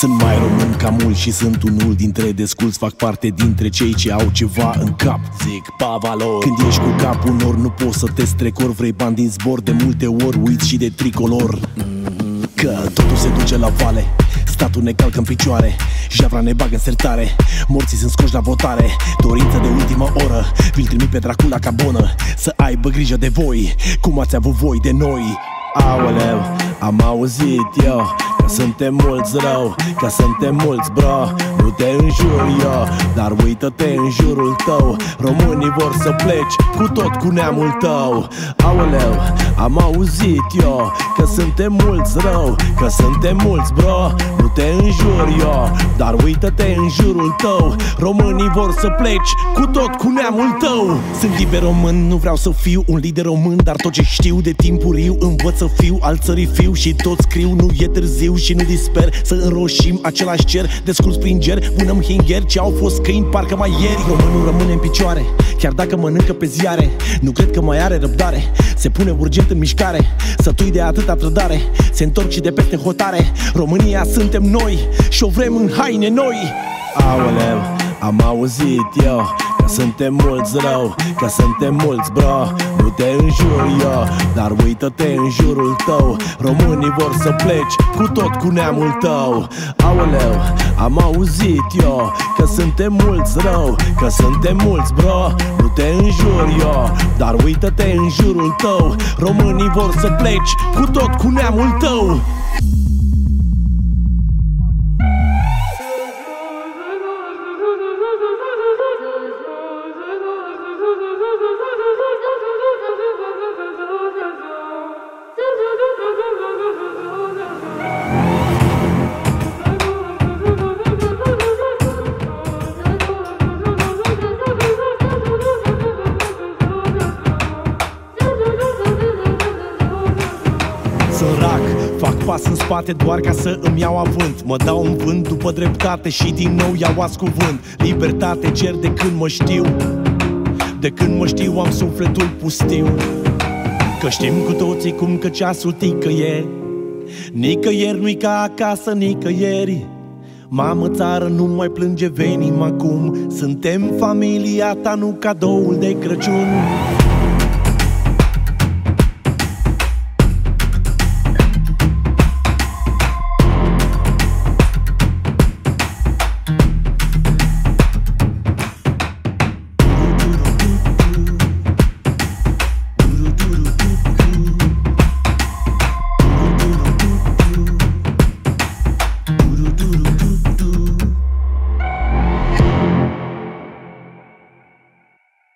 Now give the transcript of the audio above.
Sunt mai român ca mult și sunt unul dintre desculți. Fac parte dintre cei ce au ceva în cap. Zic pa valor. Când ești cu capul în or, nu poți să te strecori. Vrei bani din zbor, de multe ori uiți și de tricolor. Că totul se duce la vale, statul ne calcă în picioare, javra ne bagă în sertare, morții sunt scoși la votare. Dorință de ultimă oră, vi-l trimit pe Dracula ca bonă, să aibă grijă de voi, cum ați avut voi de noi. Aoleu, am auzit eu că suntem mulți rău, că suntem mulți bro. Nu te înjur eu, dar uită-te în jurul tău. Românii vor să pleci cu tot cu neamul tău. Aoleu, am auzit eu că suntem mulți rău, că suntem mulți bro. Nu te înjur eu, dar uită-te în jurul tău. Românii vor să pleci cu tot cu neamul tău. Sunt liber român, nu vreau să fiu un lider român, dar tot ce știu de timpuriu învăț să fiu al țării fiu. Și tot scriu, nu e târziu și nu disper să înroșim același cer. Desculți prin ger, vânăm hingeri ce au fost câini parcă mai ieri. Românul rămâne în picioare, chiar dacă mănâncă pe ziare. Nu cred că mai are răbdare, se pune urgent în mișcare. Sătui de atâta trădare, se întorc și de peste hotare. România suntem noi și o vrem în haine noi. Aoleu, am auzit eu că suntem mulți rău, că suntem mulți bro. Nu te înjur eu, dar uită-te în jurul tău. Românii vor să pleci cu tot cu neamul tău. Aoleu, am auzit eu că suntem mulți rău, că suntem mulți bro. Nu te înjur eu, dar uită-te în jurul tău. Românii vor să pleci cu tot cu neamul tău. Sărac, fac pas în spate doar ca să îmi iau avânt. Mă dau în vânt după dreptate și din nou iau azi cuvânt. Libertate cer de când mă știu, de când mă știu am sufletul pustiu. Că știm cu toții cum că ceasul ticăie, nicăieri nu-i ca acasă, nicăieri. Mamă țară, nu mai plânge, venim acum. Suntem familia ta, nu cadoul de Crăciun.